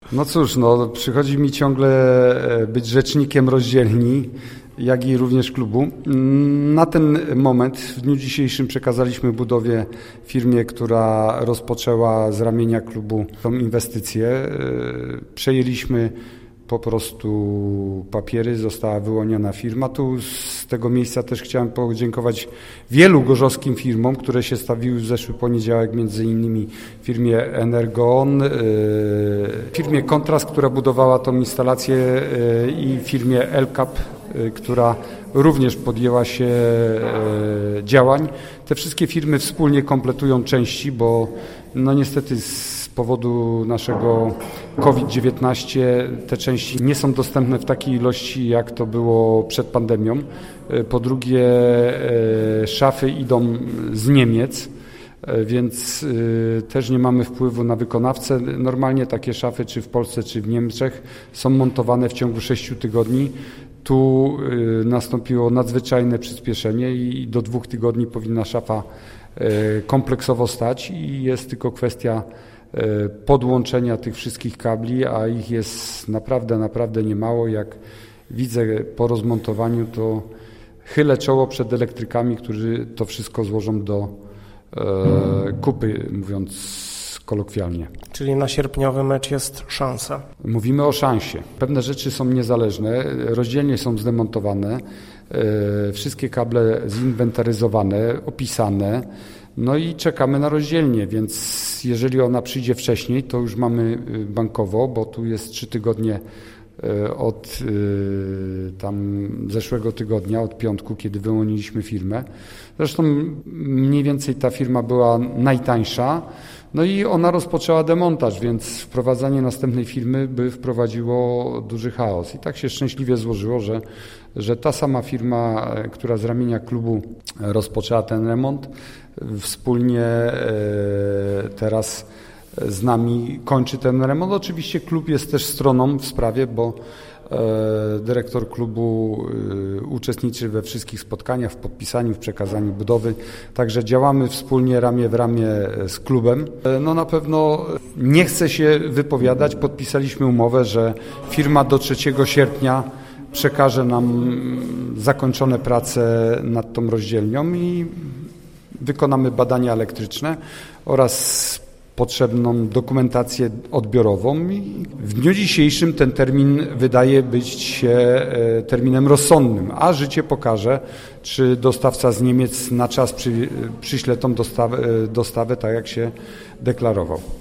No cóż, przychodzi mi ciągle być rzecznikiem rozdzielni, jak i również klubu. Na ten moment, w dniu dzisiejszym przekazaliśmy budowie firmie, która rozpoczęła z ramienia klubu tą inwestycję. Przejęliśmy po prostu papiery, została wyłoniona firma. Tu z tego miejsca też chciałem podziękować wielu gorzowskim firmom, które się stawiły w zeszły poniedziałek, między innymi firmie Energon, firmie Kontrast, która budowała tą instalację i firmie Elkap, która również podjęła się działań. Te wszystkie firmy wspólnie kompletują części, bo niestety z powodu naszego COVID-19 te części nie są dostępne w takiej ilości, jak to było przed pandemią. Po drugie, szafy idą z Niemiec, więc też nie mamy wpływu na wykonawcę. Normalnie takie szafy, czy w Polsce, czy w Niemczech, są montowane w ciągu 6 tygodni. Tu nastąpiło nadzwyczajne przyspieszenie i do 2 tygodni powinna szafa kompleksowo stać i jest tylko kwestia podłączenia tych wszystkich kabli, a ich jest naprawdę niemało. Jak widzę po rozmontowaniu, to chylę czoło przed elektrykami, którzy to wszystko złożą do kupy, mówiąc kolokwialnie. Czyli na sierpniowy mecz jest szansa. Mówimy o szansie. Pewne rzeczy są niezależne, rozdzielnie są zdemontowane, wszystkie kable zinwentaryzowane, opisane, i czekamy na rozdzielnię, więc jeżeli ona przyjdzie wcześniej, to już mamy bankowo, bo tu jest 3 tygodnie od tam zeszłego tygodnia, od piątku, kiedy wyłoniliśmy firmę. Zresztą mniej więcej ta firma była najtańsza, i ona rozpoczęła demontaż, więc wprowadzanie następnej firmy by wprowadziło duży chaos. I tak się szczęśliwie złożyło, że ta sama firma, która z ramienia klubu rozpoczęła ten remont, wspólnie teraz z nami kończy ten remont. Oczywiście klub jest też stroną w sprawie, bo dyrektor klubu uczestniczy we wszystkich spotkaniach, w podpisaniu, w przekazaniu budowy. Także działamy wspólnie ramię w ramię z klubem. Na pewno nie chcę się wypowiadać. Podpisaliśmy umowę, że firma do 3 sierpnia przekaże nam zakończone prace nad tą rozdzielnią i wykonamy badania elektryczne oraz potrzebną dokumentację odbiorową i w dniu dzisiejszym ten termin wydaje być się terminem rozsądnym, a życie pokaże, czy dostawca z Niemiec na czas przyśle tą dostawę tak, jak się deklarował.